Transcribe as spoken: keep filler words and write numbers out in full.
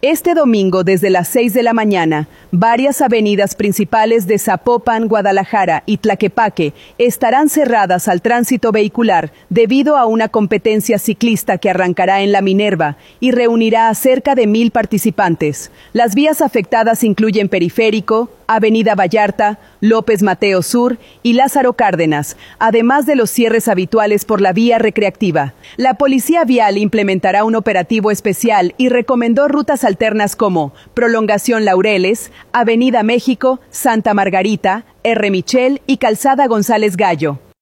Este domingo, desde las seis de la mañana, varias avenidas principales de Zapopan, Guadalajara y Tlaquepaque estarán cerradas al tránsito vehicular debido a una competencia ciclista que arrancará en La Minerva y reunirá a cerca de mil participantes. Las vías afectadas incluyen Periférico, Avenida Vallarta, López Mateo Sur y Lázaro Cárdenas, además de los cierres habituales por la vía recreativa. La Policía Vial implementará un operativo especial y recomendó rutas alternas como Prolongación Laureles, Avenida México, Santa Margarita, R. Michel y Calzada González Gallo.